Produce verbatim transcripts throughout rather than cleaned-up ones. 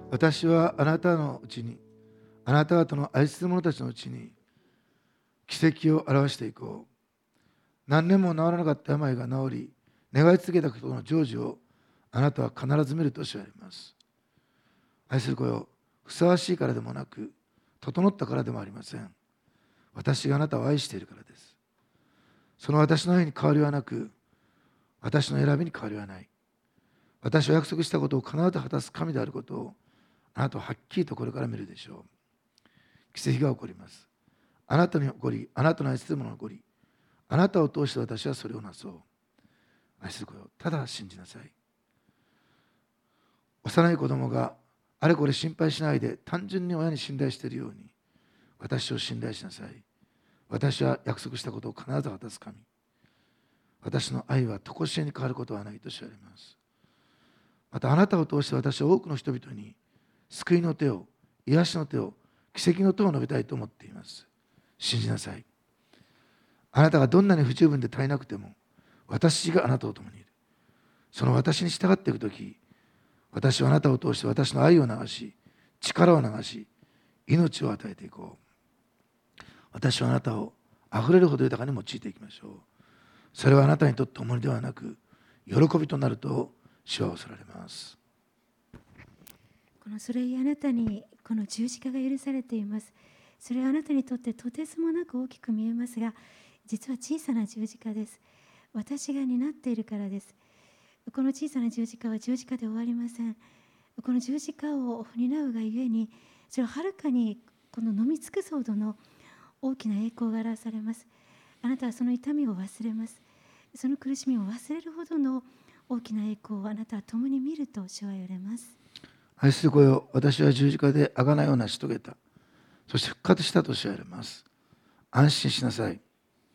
私はあなたのうちに、あなた方の愛する者たちのうちに奇跡を表していこう。何年も治らなかった病が治り、願い続けたことの成就をあなたは必ず見るとおっしゃいます。愛する子よ、ふさわしいからでもなく、整ったからでもありません。私があなたを愛しているからです。その私の愛に変わりはなく、私の選びに変わりはない。私は約束したことを必ず果たす神であることを、あなたははっきりとこれから見るでしょう。奇跡が起こります。あなたに起こり、あなたの愛する者に起こり、あなたを通して私はそれをなそう。愛する子よ、ただ信じなさい。幼い子供があれこれ心配しないで単純に親に信頼しているように、私を信頼しなさい。私は約束したことを必ず果たす神。私の愛は常しえに変わることはないと知られます。またあなたを通して私は多くの人々に救いの手を、癒しの手を、奇跡の手を述べたいと思っています。信じなさい。あなたがどんなに不十分で足りなくても、私があなたと共にいる。その私に従っていくとき、私はあなたを通して私の愛を流し、力を流し、命を与えていこう。私はあなたをあふれるほど豊かに用いていきましょう。それはあなたにとって重荷ではなく、喜びとなると主はおっしゃられます。 このそれゆえあなたにこの十字架が許されています。それはあなたにとってとてつもなく大きく見えますが、実は小さな十字架です。私が担っているからです。この小さな十字架は十字架で終わりません。この十字架を担うがゆえに、それをはるかにこの飲み尽くすほどの大きな栄光が表されます。あなたはその痛みを忘れます。その苦しみを忘れるほどの大きな栄光をあなたは共に見ると主は言われます。 愛する子よ、私は十字架で贖いを成し遂げた。そして復活したとおっしゃられます。安心しなさい。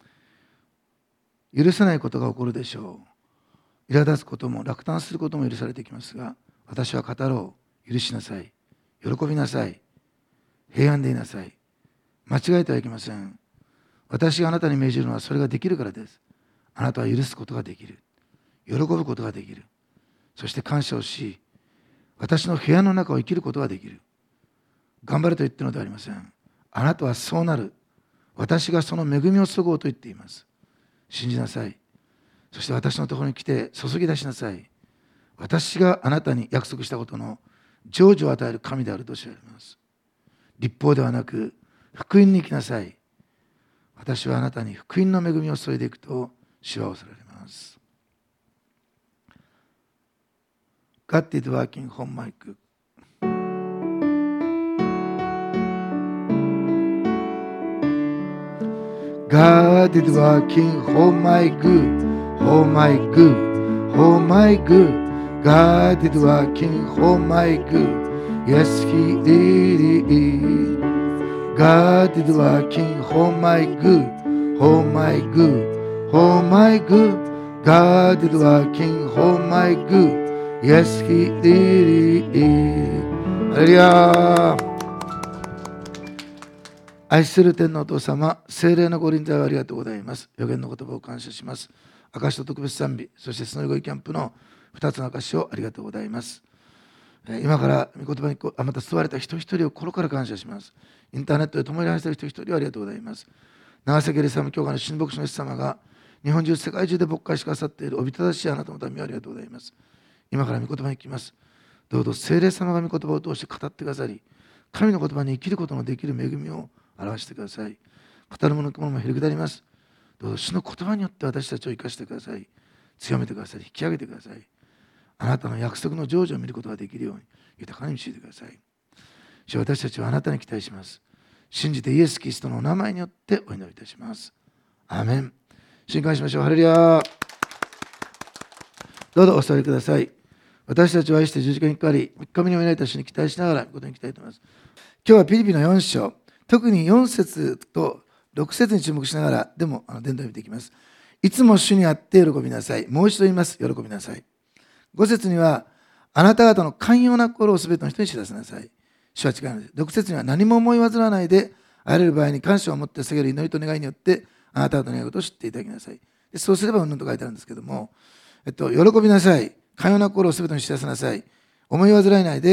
許さないことが起こるでしょう。苛立つことも落胆することも許されてきますが、私は語ろう。許しなさい。喜びなさい。平安でいなさい。間違えてはいけません。私があなたに命じるのはそれができるからです。あなたは許すことができる。喜ぶことができる。そして感謝をし、私の部屋の中を生きることができる。頑張れと言っているのではありません。あなたはそうなる。私がその恵みを注ごうと言っています。信じなさい。そして私のところに来て注ぎ出しなさい。私があなたに約束したことの成就を与える神であると知られます。律法ではなく福音に生きなさい。私はあなたに福音の恵みを注いでいくと主はおっしゃられます。God is working on my good. God is working for my good, for my good, for my good. God is working for my good. Yes, He really is. God is working for my good, for my good, for my good. God is working for my good. Yes, He really is. ハレルヤー。愛する天のお父様、聖霊のご臨在をありがとうございます。予言の言葉を感謝します。証と特別賛美、そしてスノリゴイキャンプのふたつの証をありがとうございます。今から御言葉にあまた救われた人一人を心から感謝します。インターネットで共に愛される人一人をありがとうございます。長崎エリサム教会の新牧師のイエス様が日本中、世界中で牧会してくださっているおびただしいあなたのためにありがとうございます。今から御言葉に聞きます。どうぞ聖霊様が御言葉を通して語ってくださり、神の言葉に生きることのできる恵みを表してください。語る者のものも減り下ります。どうぞ主の言葉によって私たちを生かしてください。強めてください。引き上げてください。あなたの約束の成就を見ることができるように豊かに導いてください。主、私たちはあなたに期待します。信じてイエス・キリストのお名前によってお祈りいたします。アーメン。信感しましょう。ハレルヤー。どうぞお座りください。私たちを愛して十字架にかかり、みっかめにお祈りいたしに期待しながらことに行きたいと思います。今日はピリピのよん章、特によん節とろく節に注目しながら、でも伝道を見ていきます。いつも主にあって喜びなさい。もう一度言います。喜びなさい。ご節には、あなた方の寛容な心をすべての人に知らせなさい。主は違うのです。ろく節には、何も思い煩わないで、あらゆる場合に感謝を持って捧げる祈りと願いによって、あなた方の願い事を知っていただきなさい。でそうすればうんぬんと書いてあるんですけども、えっと、喜びなさい。寛容な心をすべてに知らせなさい。思い煩いないで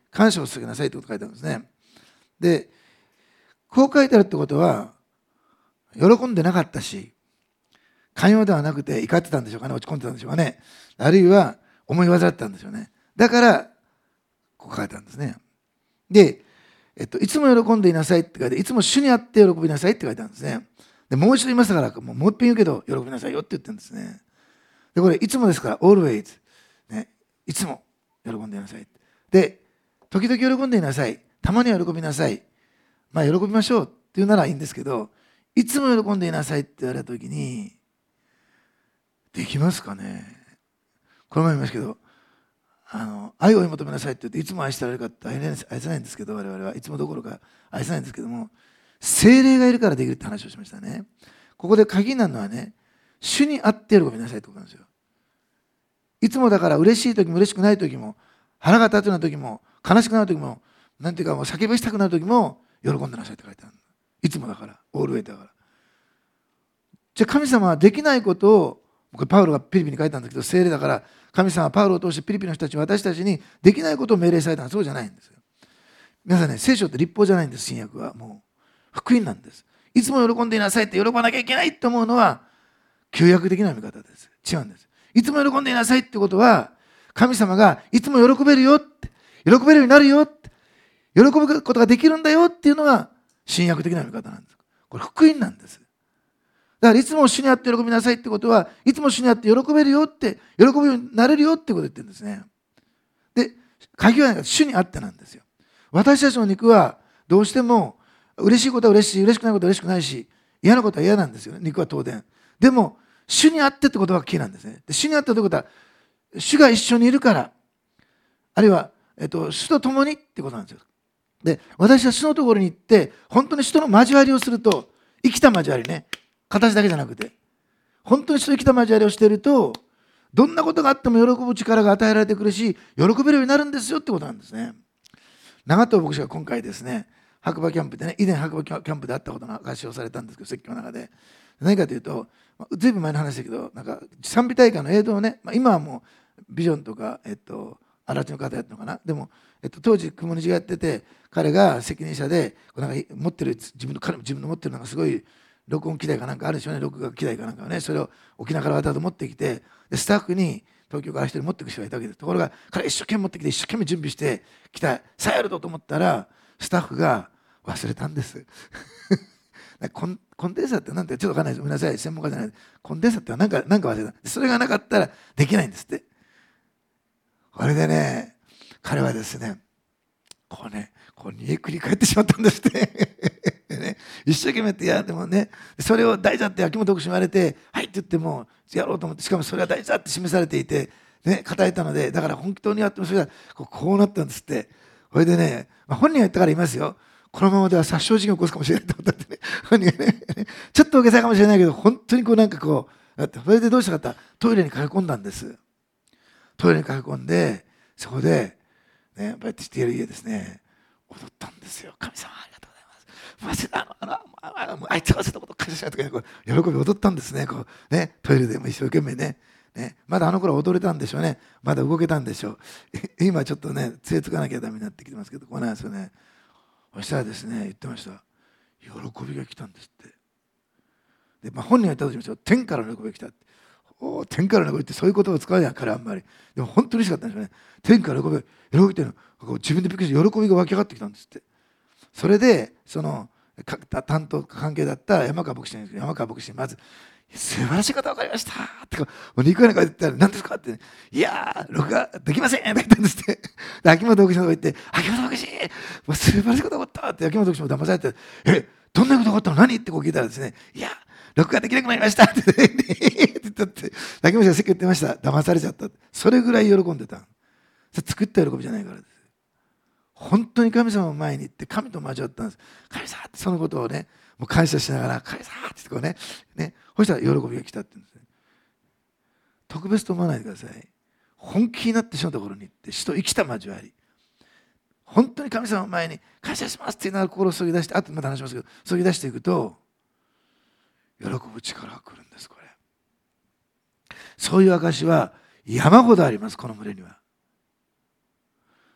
感謝を捧げなさいってことが書いてあるんですね。で、こう書いてあるってことは、喜んでなかったし、寛容ではなくて怒ってたんでしょうかね、落ち込んでたんでしょうかね。あるいは思い煩ってたんでしょうね。だから、こう書いてあるんですね。で、えっと、いつも喜んでいなさいって書いて、いつも主にあって喜びなさいって書いてあるんですね。で、もう一度言いましたから、もうもう一遍言うけど、喜びなさいよって言ってるんですね。で、これ、いつもですから、always、ね、いつも喜んでいなさい。で、時々喜んでいなさい。たまには喜びなさい。まあ、喜びましょうっていうならいいんですけど、いつも喜んでいなさいって言われたときに、できますかね。この前言いましたけど、あの愛を追い求めなさいって言って、いつも愛してられるかって愛せないんですけど、我々はいつもどころか愛せないんですけども、聖霊がいるからできるって話をしましたね。ここで鍵になるのはね、主にあって喜びなさいってことなんですよ。いつもだから嬉しい時も嬉しくない時も、腹が立つような時も、悲しくなる時も、なんていうかもう叫びしたくなる時も、喜んでなさいって書いてある。いつもだから、オールウェイだから。じゃあ神様はできないことを、これパウロがピリピに書いたんですけど、聖霊だから神様はパウロを通してピリピの人たち、私たちにできないことを命令されたのはそうじゃないんですよ。皆さんね、聖書って律法じゃないんです。新約はもう福音なんです。いつも喜んでいなさいって喜ばなきゃいけないと思うのは旧約的な見方です。違うんです。いつも喜んでいなさいってことは、神様がいつも喜べるよって、喜べるようになるよって、喜ぶことができるんだよっていうのが新約的な見方なんです。これ福音なんです。だからいつも主にあって喜びなさいってことは、いつも主にあって喜べるよって、喜ぶようになれるよってことを言ってるんですね。で、鍵は主にあってなんですよ。私たちの肉はどうしても嬉しいことは嬉しい、嬉しくないことは嬉しくないし、嫌なことは嫌なんですよね、肉は当然。でも、主にあってってことがキーなんですね。で主にあってということは、主が一緒にいるから、あるいは、えっと、主と共にってことなんですよ。で、私は主のところに行って、本当に主との交わりをすると、生きた交わりね、形だけじゃなくて、本当に主と生きた交わりをしていると、どんなことがあっても喜ぶ力が与えられてくるし、喜べるようになるんですよってことなんですね。長藤牧師が今回ですね、白馬キャンプでね、以前白馬キャンプで会ったことの証しをされたんですけど、説教の中で。何かというと、ずいぶん前の話だけど、なんか賛美大会の映像をね、まあ、今はもうビジョンとか、えっと、荒地の方やったのかな。でも、えっと、当時、雲西がやってて、彼が責任者で、なんか持ってる、自分の、彼も自分の持ってるのがすごい、録音機材かなんかあるでしょうね、録画機材かなんかをね、それを沖縄からわざわざ持ってきて、でスタッフに東京から一人持ってくる人がいたわけです。ところが、彼一生懸命持ってきて、一生懸命準備してきた、さあやるとと思ったら、スタッフが忘れたんです。コンコンデンサーってなんてちょっとわかんないです。ごめんなさい、専門家じゃない。コンデンサーってなんか、なんか忘れた。それがなかったらできないんですって。これでね、彼はですね、こうね、こう煮えくり返ってしまったんですってね、一生懸命ってやでもね、それを大事だって秋元牧師に言われて、はいって言ってもやろうと思って、しかもそれは大事だって示されていて、ね、語れたので、だから本当にやってもそれがこうこうなったんですって。それでね、まあ、本人が言ったから言いますよ。このままでは殺傷事件を起こすかもしれないと思ったってね、本人がね、ちょっと大げさかもしれないけど、本当にこうなんかこう、だってそれでどうしたかったらトイレに駆け込んだんです。トイレに駆け込んで、そこで、ね、バイトしている家ですね、踊ったんですよ。神様ありがとうございます。あのあのあのあのあいつが忘れたこと感謝しないとか、ね、こう喜び踊ったんですね。こうね、トイレでも一生懸命ね。ね、まだあの頃踊れたんでしょうね。まだ動けたんでしょう。今ちょっとね、杖つかなきゃダメになってきてますけど、この間ですよね。そしたらですね、言ってました。喜びが来たんですって。で、まあ、本人が言ったとしましょう。天からの喜びが来たって。お天からの喜びってそういう言葉を使うじゃん、彼はあんまり。でも本当に嬉しかったんですよね。天からの喜び、喜びっていうの自分でびっくりして喜びが湧き上がってきたんですって。それで、その担当関係だった山川牧師なんですけど、山川牧師にまず、素晴らしいこと分かりましたってこう、にこやな顔で言ったら、何ですかって、ね、いやー、録画できませんって言ったんですって。で、秋元牧師のとこ行って、秋元牧師、もう素晴らしいことが起こったって、秋元牧師も騙されて、え、どんなことが起こったの何ってこう聞いたらですね、いや、録画できなくなりましたって、ね、って言ったって、秋元牧師が説教言ってました。騙されちゃった。それぐらい喜んでた。それ作った喜びじゃないからです。本当に神様の前に行って神と交わったんです。神様ってそのことをね、もう感謝しながら、神様ってこうね、ね、そしたら喜びが来たって言うんですね。特別と思わないでください。本気になって主のところに行って、主と生きた交わり。本当に神様の前に感謝しますって言いながら心を注ぎ出して、あとまた話しますけど、注ぎ出していくと、喜ぶ力が来るんです、これ。そういう証は山ほどあります、この群れには。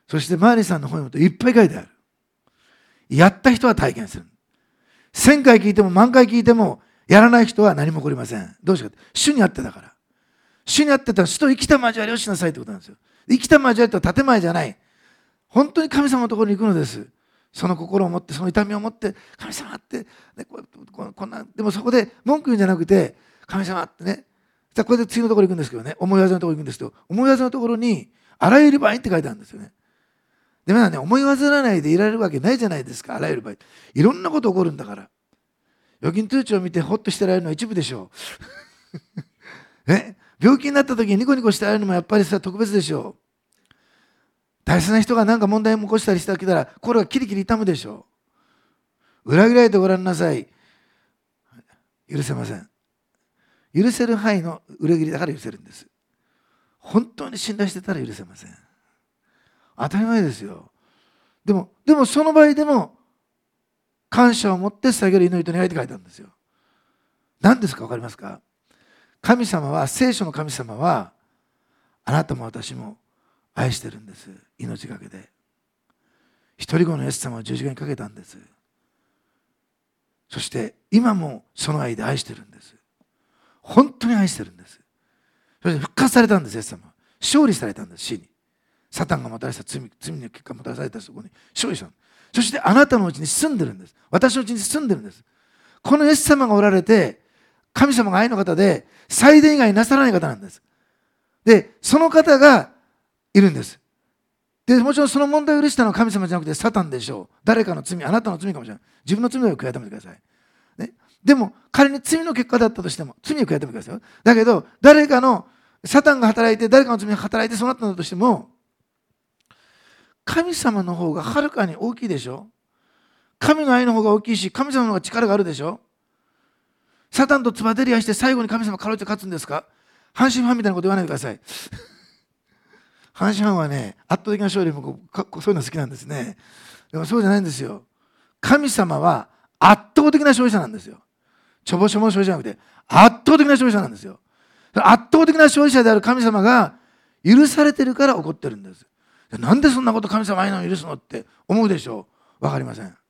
そして周りさんの本読むといっぱい書いてある。やった人は体験する。千回聞いても万回聞いてもやらない人は何も起こりません。どうしてか。主にあってだから。主にあってたら主と生きた交わりをしなさいってことなんですよ。生きた交わりとは建前じゃない。本当に神様のところに行くのです。その心を持って、その痛みを持って、神様って、ね、こここんな、でもそこで文句言うんじゃなくて、神様ってね、じゃあこれで次のところ行くんですけどね、思い技のところ行くんですけど、思い技のところに、あらゆる場合って書いてあるんですよね。でもね、思い煩わないでいられるわけないじゃないですか、あらゆる場合。いろんなこと起こるんだから。預金通帳を見てほっとしてられるのは一部でしょう。え病気になった時にニコニコしてられるのもやっぱりさ、特別でしょう。大切な人が何か問題を起こしたりしてきたら、心がキリキリ痛むでしょう。裏切られてごらんなさい。許せません。許せる範囲の裏切りだから許せるんです。本当に信頼してたら許せません。当たり前ですよ。でも、でもその場合でも、感謝を持って捧げる祈りと願いって書いてあるんですよ。何ですか分かりますか？神様は、聖書の神様は、あなたも私も愛してるんです。命がけで。一人子のイエス様を十字架にかけたんです。そして今もその愛で愛してるんです。本当に愛してるんです。そして復活されたんです、イエス様は。勝利されたんです、死に。サタンがもたらした罪、罪の結果もたらされたそこに勝利した。そしてあなたのうちに住んでるんです。私のうちに住んでるんです。このイエス様がおられて、神様が愛の方で、最善以外なさらない方なんです。で、その方がいるんです。で、もちろんその問題を許したのは神様じゃなくてサタンでしょう。誰かの罪、あなたの罪かもしれない。自分の罪を悔い改めてください。ね、でも、仮に罪の結果だったとしても、罪を悔い改めてくださいよ。だけど、誰かの、サタンが働いて、誰かの罪が働いてそうなったんだとしても、神様の方がはるかに大きいでしょ。神の愛の方が大きいし、神様の方が力があるでしょ。サタンとつばぜり合いして最後に神様かろうじて勝つんですか？阪神ファンみたいなこと言わないでください。阪神ファンはね、圧倒的な勝利もそういうの好きなんですね。でもそうじゃないんですよ。神様は圧倒的な勝利者なんですよ。ちょぼちょぼの勝利者じゃなくて、圧倒的な勝利者なんですよ。圧倒的な勝利者である神様が許されてるから怒ってるんです。なんでそんなこと神様愛のを許すのって思うでしょう。わかりません。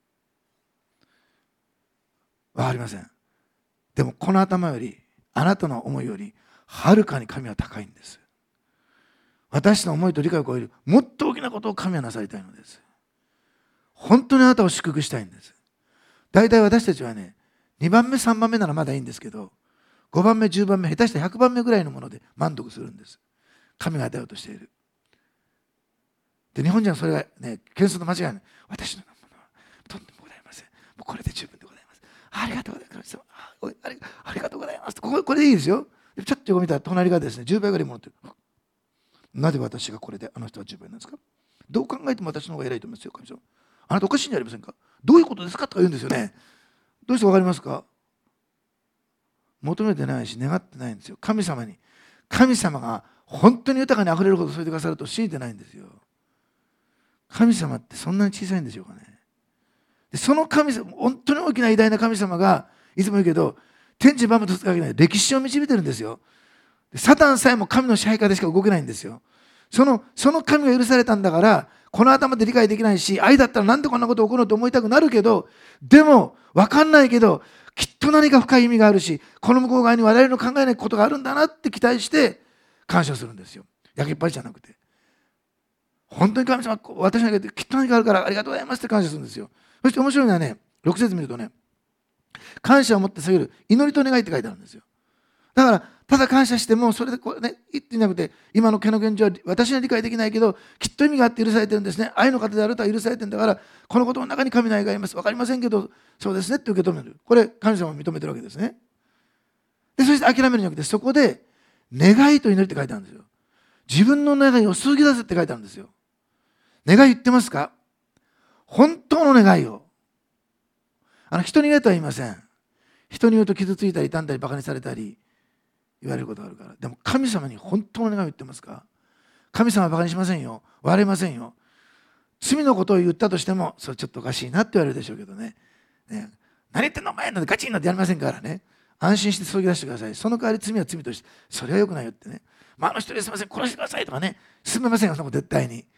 わかりません。でもこの頭より、あなたの思いより、はるかに神は高いんです。私の思いと理解を超える、もっと大きなことを神はなさりたいのです。本当にあなたを祝福したいんです。大体私たちはね、にばんめ、さんばんめならまだいいんですけど、ごばんめ、じゅうばんめ、下手してひゃくばんめぐらいのもので満足するんです。神が与えようとしている。で、日本人はそれがね、謙遜の間違いない。私のものはとんでもございません。もうこれで十分でございます。ありがとうございます。ありありがとうございます。こここれでいいですよ。ちょっと横見たら隣がですね、じゅうばいぐらい持ってる。なぜ私がこれであの人はじゅうばいなんですか？どう考えても私の方が偉いと思いますよ、神様。あなたおかしいんじゃありませんか？どういうことですかとか言うんですよね。どうしてわかりますか？求めてないし願ってないんですよ。神様に。神様が本当に豊かにあふれるほど添えてくださると信じてないんですよ。神様ってそんなに小さいんでしょうかね。でその神様、本当に大きな偉大な神様がいつも言うけど、天地万物とつかけない歴史を導いてるんですよ。でサタンさえも神の支配下でしか動けないんですよ。そのその神が許されたんだから、この頭で理解できないし、愛だったらなんでこんなこと起こるのと思いたくなるけど、でも分かんないけど、きっと何か深い意味があるし、この向こう側に我々の考えないことがあるんだなって期待して感謝するんですよ。焼きっぱりじゃなくて。本当に神様、私にあげてきっと何かあるからありがとうございますって感謝するんですよ。そして面白いのはね、ろく節見るとね、感謝を持って下げる祈りと願いって書いてあるんですよ。だからただ感謝してもそれでこうね言ってなくて、今の毛の現状は私には理解できないけどきっと意味があって許されてるんですね。愛の方であるとは許されてるんだから、このことの中に神の愛があります。分かりませんけどそうですねって受け止める。これ神様を認めてるわけですね。でそして諦めるんじゃなくて、そこで願いと祈りって書いてあるんですよ。自分の願いを注ぎ出せって書いてあるんですよ。願い言ってますか？本当の願いを。あの人に言えとは言いません。人に言うと傷ついたり傷んだりバカにされたり言われることがあるから。でも神様に本当の願いを言ってますか？神様はバカにしませんよ。笑いませんよ。罪のことを言ったとしても、それちょっとおかしいなって言われるでしょうけどね。ね、何言ってんのお前なんてガチンなんてやりませんからね。安心して注ぎ出してください。その代わり罪は罪として、それは良くないよってね。まあ、あの人ですいません、殺してくださいとかね、進めませんよ、その絶対に。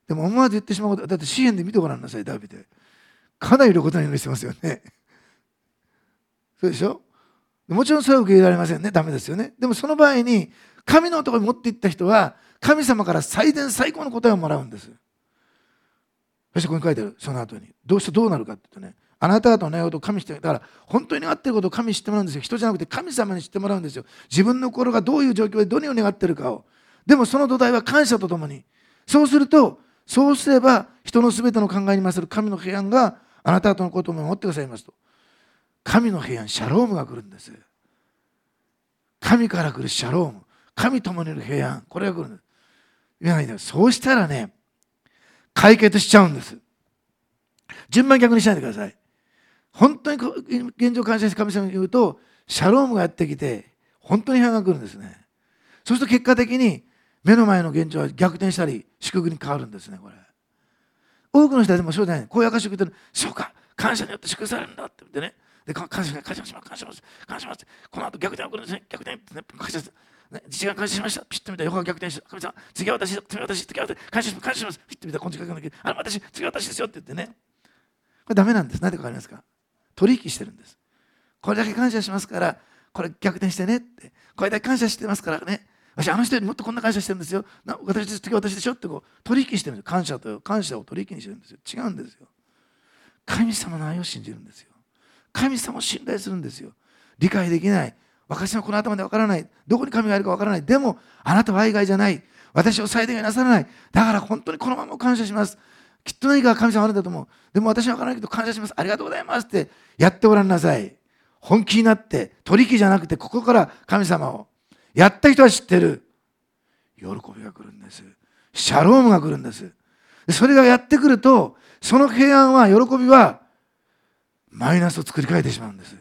でも思わず言ってしまうこと、だって詩篇で見てごらんなさい、ダビデ。かなり露骨な祈りしてますよね。そうでしょ。もちろんそれは受け入れられませんね。ダメですよね。でもその場合に、神のところに持っていった人は、神様から最善最高の答えをもらうんです。そしてここに書いてある、その後に。どうしてどうなるかって言うとね、あなた方の願うことを神知ってだから、本当に願っていることを神に知ってもらうんですよ。人じゃなくて神様に知ってもらうんですよ。自分の心がどういう状況で何を願っているかを。でもその土台は感謝とともに。そうすると、そうすれば人のすべての考えに勝る神の平安があなた方のことを守ってくださいますと。神の平安、シャロームが来るんです。神から来るシャローム。神ともにいる平安。これが来るんです。そうしたらね、解決しちゃうんです。順番逆にしないでください。本当に現状感謝して神様に言うと、シャロームがやってきて、本当に平安が来るんですね。そうすると結果的に目の前の現状は逆転したり、祝福に変わるんですね、これ。多くの人はでもそうじゃない。こういう証しを受けてる、そうか、感謝によって祝福されるんだって言ってね。で、感謝、感謝します、感謝します、感謝します。この後逆転が来るんですね、逆転ってね、感謝です。ね、父が感謝しました。ピッと見たら横が逆転して、神様、次は私、次は私、次は私、感謝します、感謝します。ピッと見たらこっちが逆転、あ、私、次は私ですよって言ってね。これダメなんです。なんでかわかりますか？取引してるんです。これだけ感謝しますから、これ逆転してねって。これだけ感謝してますからね。私、あの人よりもっとこんな感謝してるんですよ。な私です、次は私でしょってこう取引してるんですよ。感謝と感謝を取引にしてるんですよ。違うんですよ。神様の愛を信じるんですよ。神様を信頼するんですよ。理解できない。私のこの頭でわからない。どこに神がいるかわからない。でも、あなたは愛外じゃない。私を最低限なさらない。だから本当にこのまま感謝します。きっと何か神様あるんだと思う。でも私はわからないけど感謝します。ありがとうございますってやってごらんなさい。本気になって、取引じゃなくて、ここから神様を。やった人は知ってる。喜びが来るんです。シャロームが来るんです。それがやってくると、その平安は、喜びは、マイナスを作り変えてしまうんです。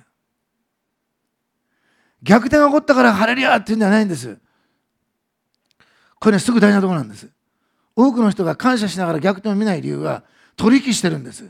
逆転が起こったからハレルヤっていうんじゃないんです。これね、すぐ大事なところなんです。多くの人が感謝しながら逆転を見ない理由は、取引してるんです。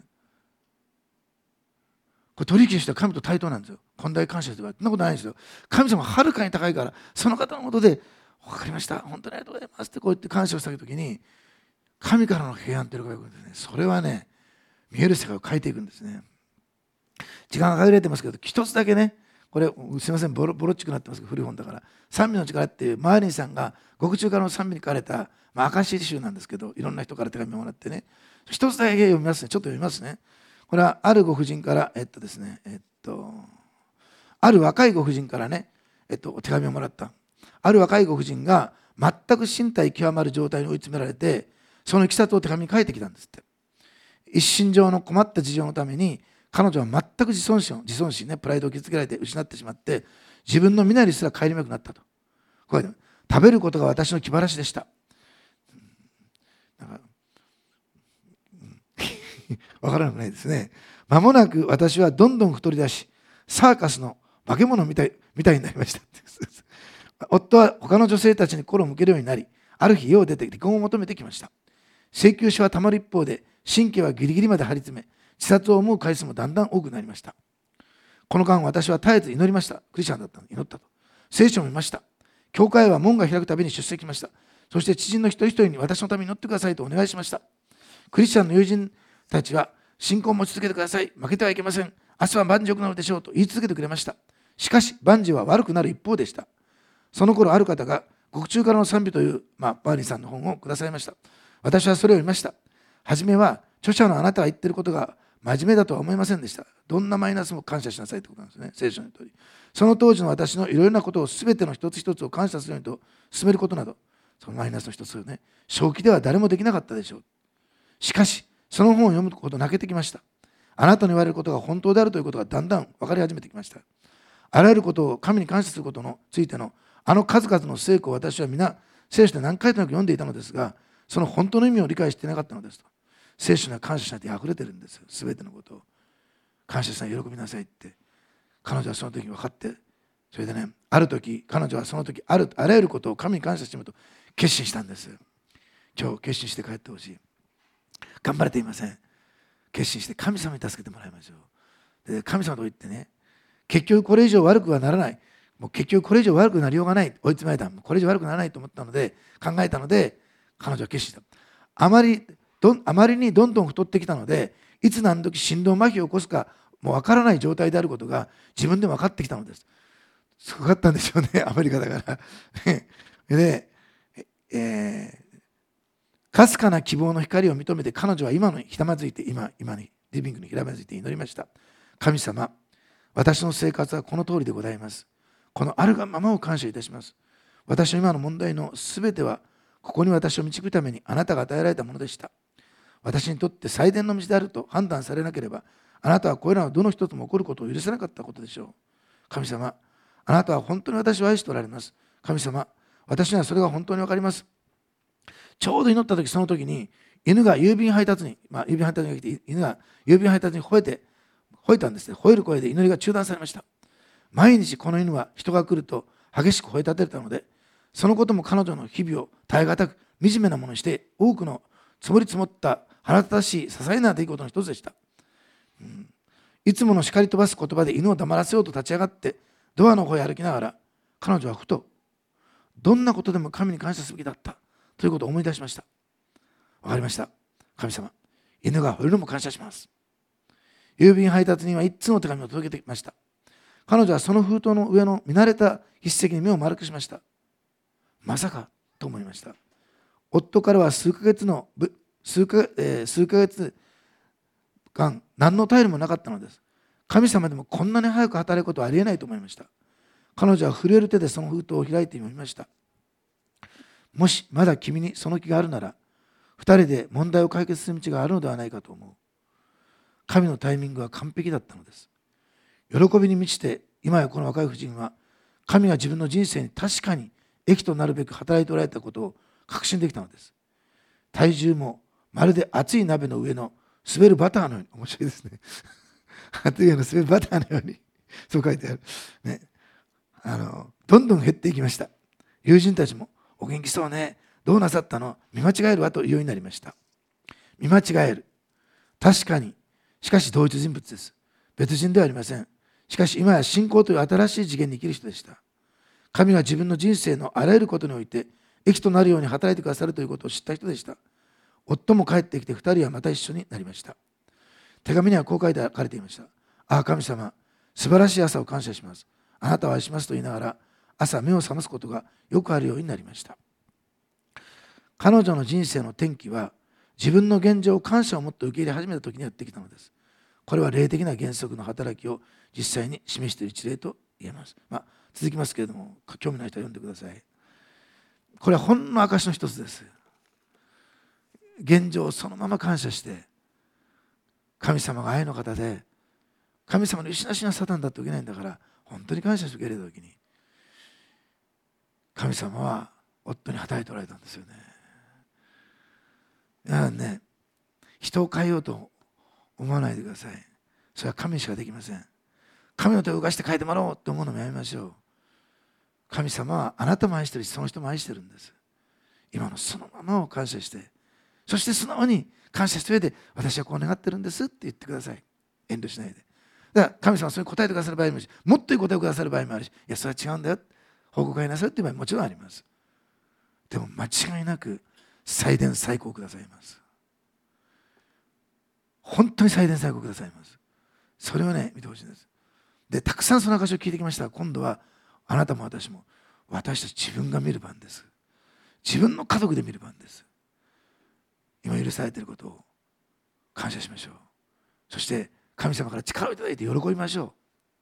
これ取引して神と対等なんですよ。本題感謝しては。そんなことないんですよ。神様ははるかに高いから、その方のことで、分かりました。本当にありがとうございますってこう言って感謝をしたときに、神からの平安というのが来るんですね。それはね、見える世界を変えていくんですね。時間が限られてますけど、一つだけね、これ、すみません、ボロボロっちくなってますけど、古い本だから、賛美の力っていう、マーリンさんが獄中からの賛美に書かれた、まあ、証し集なんですけど、いろんな人から手紙をもらってね、一つだけ読みますね。ちょっと読みますね。これは、あるご婦人から、えっとですね、えっと、ある若いご婦人からね、えっと、手紙をもらった。ある若いご婦人が、全く身体極まる状態に追い詰められて、そのいきさつを手紙に書いてきたんですって。一身上の困った事情のために、彼女は全く自尊心を、自尊心ね、プライドを傷つけられて失ってしまって、自分の身なりすら顧みなくなったと。これ、食べることが私の気晴らしでした。なんかわからなくないですね。間もなく私はどんどん太り出し、サーカスの化け物みたいみたいになりました。夫は他の女性たちに心を向けるようになり、ある日家を出て離婚を求めてきました。請求書はたまる一方で、神経はギリギリまで張り詰め、自殺を思う回数もだんだん多くなりました。この間、私は絶えず祈りました。クリスチャンだったので祈ったと。聖書を見ました。教会は門が開くたびに出席しました。そして知人の一人一人に私のために祈ってくださいとお願いしました。クリスチャンの友人たちは、信仰を持ち続けてください。負けてはいけません。明日は万事良くなるでしょうと言い続けてくれました。しかし、万事は悪くなる一方でした。その頃、ある方が、獄中からの賛美という、まあ、バーニーさんの本をくださいました。私はそれを見ました。はじめは、著者のあなたが言っていることが真面目だとは思いませんでした。どんなマイナスも感謝しなさいということなんですね。聖書の通り。その当時の私のいろいろなことを全ての一つ一つを感謝するようにと進めることなど、そのマイナスの一つをね、正気では誰もできなかったでしょう。しかし、その本を読むこと泣けてきました。あなたの言われることが本当であるということがだんだん分かり始めてきました。あらゆることを神に感謝することについてのあの数々の成功を私は皆聖書で何回となく読んでいたのですが、その本当の意味を理解していなかったのですと。聖書には感謝しないと溢れてるんですよ。すべてのことを感謝しない、喜びなさいって。彼女はその時分かって、それでね、ある時、彼女はその時あるあらゆることを神に感謝してみると決心したんです。今日決心して帰ってほしい。頑張れていません。決心して神様に助けてもらいましょう。で、神様と言ってね、結局これ以上悪くはならない。もう結局これ以上悪くなりようがない。追い詰められた。これ以上悪くならないと思ったので、考えたので、彼女は決心した。あまりどんあまりにどんどん太ってきたので、いつ何時心臓麻痺を起こすかもう分からない状態であることが自分でも分かってきたのです。すごかったんでしょうね、アメリカだから。で、えーかすかな希望の光を認めて、彼女は今のひたまずいて、今、今にリビングにひたまずいて祈りました。神様、私の生活はこの通りでございます。このあるがままを感謝いたします。私の今の問題のすべては、ここに私を導くためにあなたが与えられたものでした。私にとって最善の道であると判断されなければ、あなたはこれらのどの一つも起こることを許さなかったことでしょう。神様、あなたは本当に私を愛しておられます。神様、私にはそれが本当に分かります。ちょうど祈った時、その時に犬が郵便配達に、まあ、郵便配達に来て、犬が郵便配達に吠えて、吠えたんですね。吠える声で祈りが中断されました。毎日この犬は人が来ると激しく吠え立てたので、そのことも彼女の日々を耐え難く惨めなものにして、多くの積もり積もった腹立たしい些細な出来事の一つでした。うん、いつもの叱り飛ばす言葉で犬を黙らせようと立ち上がってドアの方へ歩きながら、彼女はふとどんなことでも神に感謝すべきだったということを思い出しました。わかりました。神様、犬が吠えるのも感謝します。郵便配達人はいっつの手紙を届けてきました。彼女はその封筒の上の見慣れた筆跡に目を丸くしました。まさかと思いました。夫からは数ヶ月の数ヶ、えー、数ヶ月間何の頼りもなかったのです。神様でもこんなに早く働くことはありえないと思いました。彼女は震える手でその封筒を開いてみました。もしまだ君にその気があるなら、二人で問題を解決する道があるのではないかと思う。神のタイミングは完璧だったのです。喜びに満ちて、今やこの若い婦人は、神が自分の人生に確かに益となるべく働いておられたことを確信できたのです。体重もまるで熱い鍋の上の滑るバターのように、面白いですね。熱い上の滑るバターのように、そう書いてある。ね、あのどんどん減っていきました。友人たちも、お元気そうね、どうなさったの、見間違えるわというようになりました。見間違える。確かに、しかし同一人物です。別人ではありません。しかし今や信仰という新しい次元に生きる人でした。神が自分の人生のあらゆることにおいて益となるように働いてくださるということを知った人でした。夫も帰ってきて二人はまた一緒になりました。手紙にはこう書いてあかれていました。ああ神様、素晴らしい朝を感謝します。あなたを愛しますと言いながら朝目を覚ますことがよくあるようになりました。彼女の人生の転機は自分の現状を感謝を持って受け入れ始めた時にやってきたのです。これは霊的な原則の働きを実際に示している一例と言えます。まあ、続きますけれども、興味ない人は読んでください。これはほんの証の一つです。現状をそのまま感謝して、神様が愛の方で、神様の石なしなサタンだって受けないんだから、本当に感謝して受け入れた時に、神様は夫に働いておられたんですよね。いやね、人を変えようと思わないでください。それは神しかできません。神の手を動かして変えてもらおうと思うのもやめましょう。神様はあなたも愛してるし、その人も愛してるんです。今のそのままを感謝して、そして素直に感謝した上で、私はこう願ってるんですって言ってください。遠慮しないで。だから神様はそれに答えてくださる場合もあるし、もっといい答えをくださる場合もあるし、いや、それは違うんだよ。報告がいなさいっていう場合ももちろんあります。でも間違いなく最善最高くださいます。本当に最善最高くださいます。それをね、見てほしいんです。で、たくさんその証を聞いてきましたが、今度はあなたも私も、私たち自分が見る番です。自分の家族で見る番です。今許されていることを感謝しましょう。そして神様から力をいただいて喜びましょう。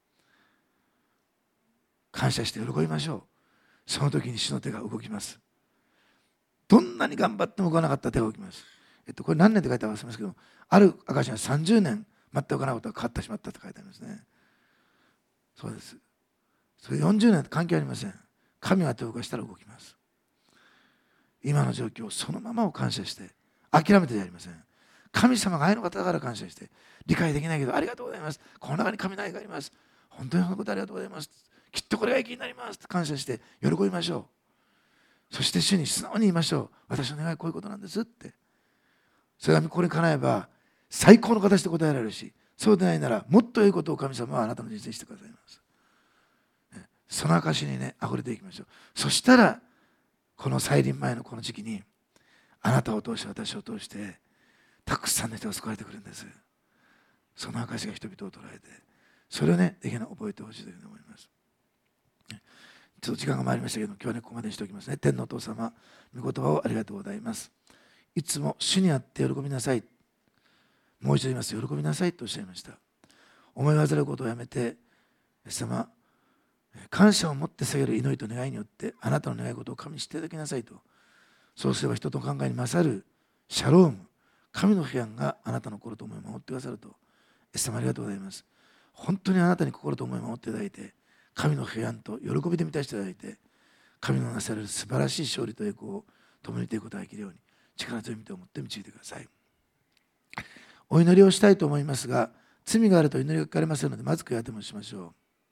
感謝して喜びましょう。その時に主の手が動きます。どんなに頑張っても動かなかった手が動きます。えっと、これ何年って書いてありますけど、ある証はさんじゅうねん全く動かなかったが変わってしまったって書いてありますね。そうです。それよんじゅうねんと関係ありません。神が手を動かしたら動きます。今の状況をそのままを感謝して諦めてじゃありません。神様が愛の方だから感謝して、理解できないけどありがとうございます。この中に神の愛があります。本当にそのことありがとうございます。きっとこれが益になります。感謝して喜びましょう。そして主に素直に言いましょう。私の願いはこういうことなんですって。それがこれ叶えば最高の形で答えられるし、そうでないならもっと良いことを神様はあなたの人生にしてくださいます。その証にね、溢れていきましょう。そしたらこの再臨前のこの時期にあなたを通して私を通してたくさんの人が救われてくるんです。その証が人々を捉えて、それをね、できない覚えてほしいというふうに思います。ちょっと時間が参りましたけど、今日はね、ここまでにしておきますね。天のお父様、御言葉をありがとうございます。いつも主にあって喜びなさい。もう一度言います。喜びなさいとおっしゃいました。思い煩うことをやめて、イエス様、感謝を持って下げる祈りと願いによって、あなたの願い事を神にしていただきなさいと。そうすれば人と考えに勝るシャローム、神の平安があなたの心と思いを守ってくださると。イエス様ありがとうございます。本当にあなたに心と思いを守っていただいて、神の平安と喜びで満たしていただいて、神のなされる素晴らしい勝利と栄光を共にていくことができるように、力強い御手を持って導いてください。お祈りをしたいと思いますが、罪があると祈りが聞かれませんので、まず悔い改めをしましょう。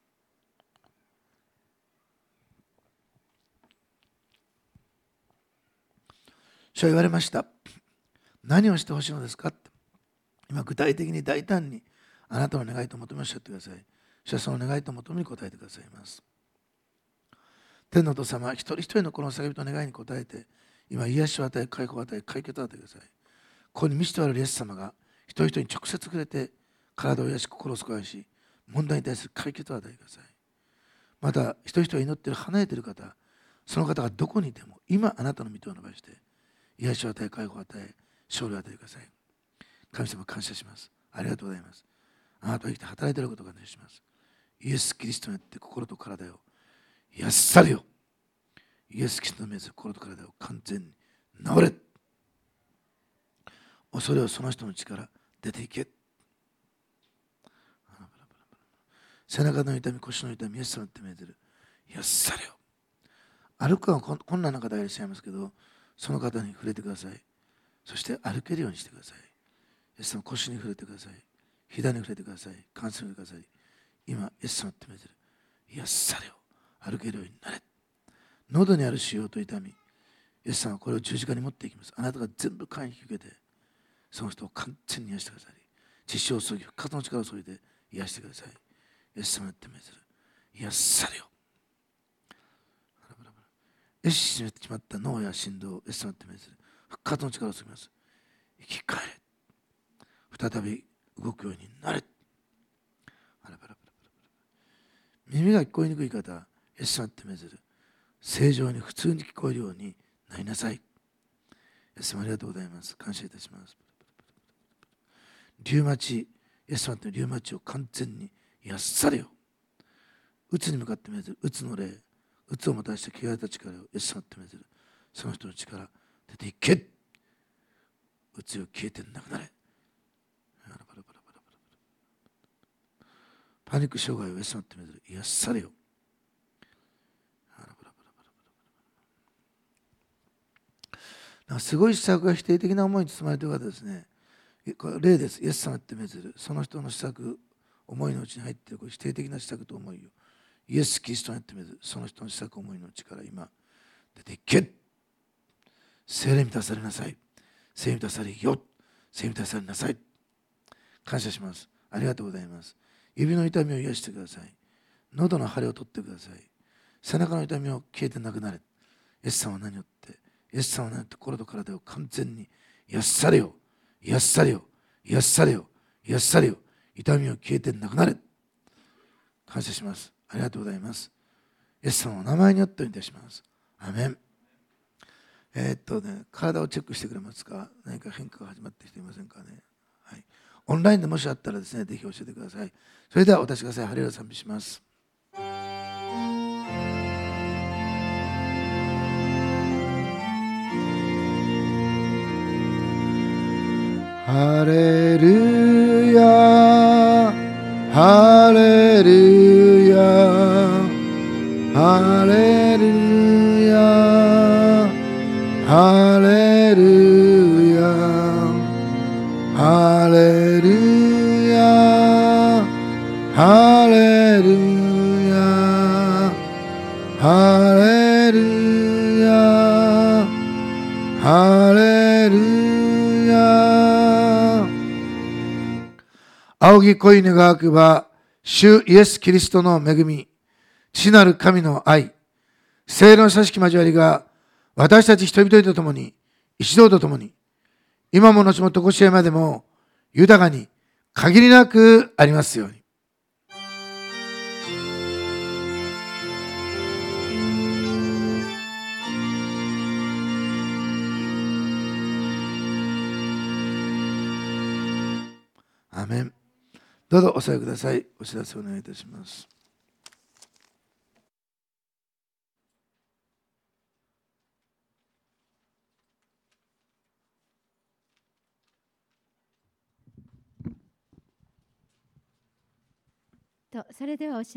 主は言われました。何をしてほしいのですかって。今具体的に大胆にあなたの願いと求めをおっしゃってください。主はその願いと求めに応えてくださいます。天のお父様、一人一人のこの叫びと願いに応えて、今癒しを与え、解放を与え、解決を与えてください。ここに満ちておられるイエス様が一人一人に直接触れて、体を癒し、心を救いし、問題に対する解決を与えてください。また、一人一人祈っている、離れている方、その方がどこにいても、今あなたの御手を伸ばして、癒しを与え、解放を与え、勝利を与えてください。神様、感謝します。ありがとうございます。あなたは生きて働いていることを感謝します。イエス・キリストによって心と体を癒されよ。イエス・キリストの命ず心と体を完全に治れ。恐れをその人の力出ていけ。背中の痛み、腰の痛み、イエス様って命ずる。癒されよ。歩くは困難な方がいらっしゃいますけど、その方に触れてください。そして歩けるようにしてください。イエス様、腰に触れてください。膝に触れてください。関節に触れてください。今、イエス様って命ずる。癒されよ。歩けるようになれ。喉にある腫瘍と痛み、イエス様はこれを十字架に持っていきます。あなたが全部回避受けて、その人を完全に癒してください。血潮を注ぎ、復活の力を注いで癒してください。イエス様って命ずる。癒されよ。壊死してしまった脳や心臓をイエス様って命ずる。復活の力を注ぎます。生き返れ。再び動くようになれ。耳が聞こえにくい方、イエス様って命ずる。正常に普通に聞こえるようになりなさい。イエス様ありがとうございます。感謝いたします。リュウマチ、イエス様ってリュウマチを完全に癒されよ。うつに向かって命ずる。うつの霊、うつをもたらして汚れた力をイエス様って命ずる。その人の力出ていけ。うつよ消えてなくなれ。パニック障害をイエス様って命ずる。癒されよ。なんかすごい施策が否定的な思いに包まれている方ですね。これ例です。イエス様って命ずる。その人の施策、思いのうちに入っている否定的な施策と思いを。イエス・キリストによって命ずる。その人の施策、思いのうちから今出ていけ。聖霊満たされなさい。聖霊満たされよ。聖霊満たされなさい。感謝します。ありがとうございます。指の痛みを癒してください。喉の腫れを取ってください。背中の痛みを消えてなくなれ。イエス様は何よって、イエス様は何よって心と体を完全に癒されよ。癒されよ。癒されよ。癒されよ。痛みを消えてなくなれ。感謝します。ありがとうございます。イエス様の名前によってお願いいたします。アメン。えー、っとね、体をチェックしてくれますか？何か変化が始まってきていませんかね？はい。オンラインでもしあったらですね、ぜひ教えてください。それではお立ちください。ハレルヤ賛美します。ハレルヤ、ハレルヤ、ハレルヤ、ハレルヤ、ハレルヤ、ハレルヤ、ハレルヤ、ハレルヤ。仰ぎ恋願わくば、主イエス・キリストの恵み、父なる神の愛、聖霊の親しき交わりが、私たち人々と共に、一同と共に、 今も後も常しえまでも豊かに限りなくありますように。アーメン。どうぞお座りください。お知らせをお願いいたします。 とそれではお知らせ